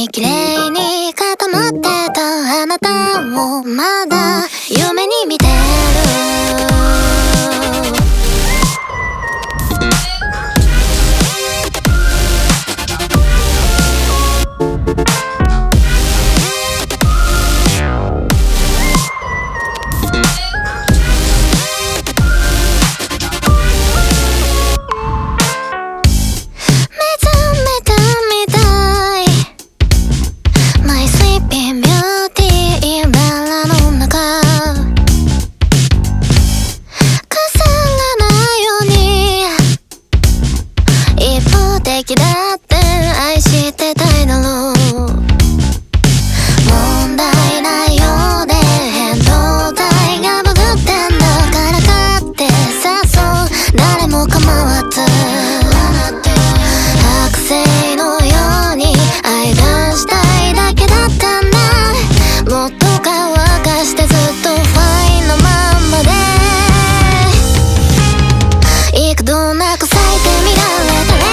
に綺麗に固まってたあなたをまだ夢に見てる。敵だって愛してたいだろう。問題ないようで変動体がバグってんだからかってさそう誰も構わず剥製のように愛がしたいだけだったんだ。もっと乾かしてずっとファインのまんまで幾度なく咲いてみられた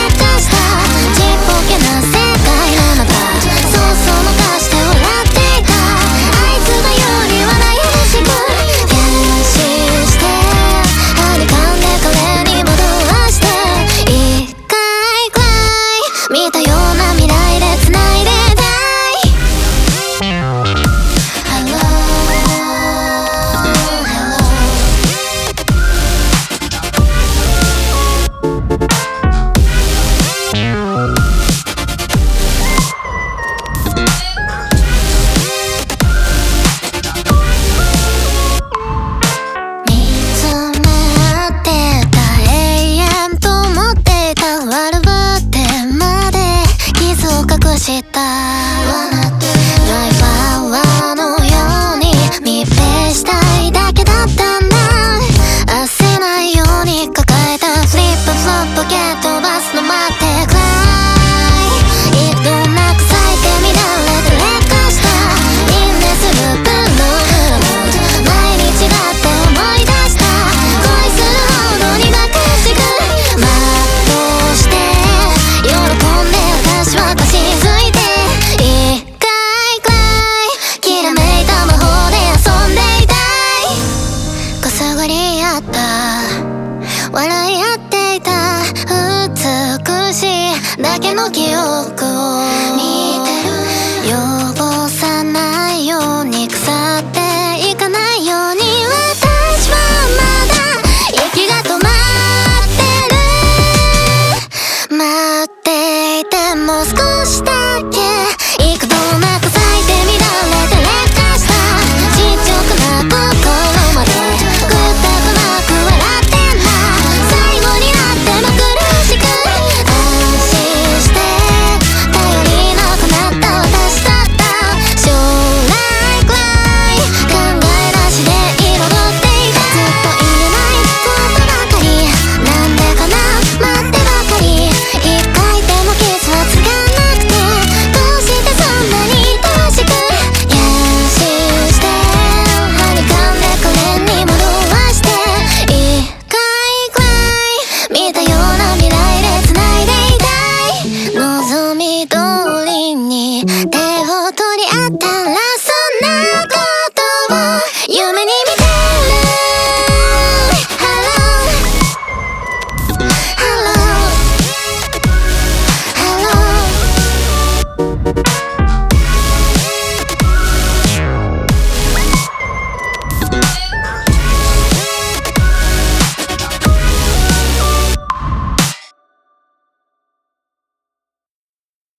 したドライフラワーのように密閉したいだけだったんだ。焦らないように抱えたフリップフロップ蹴っ飛ばすの待ってくらい幾度なく咲いて乱れて劣化したインネスループの毎日がって思い出した恋するほど苦くしく全うして喜んで私は貸し笑い合っていた美しいだけの記憶を見てる。汚さないように腐っていかないように私はまだ息が止まってる。待っていても少しだ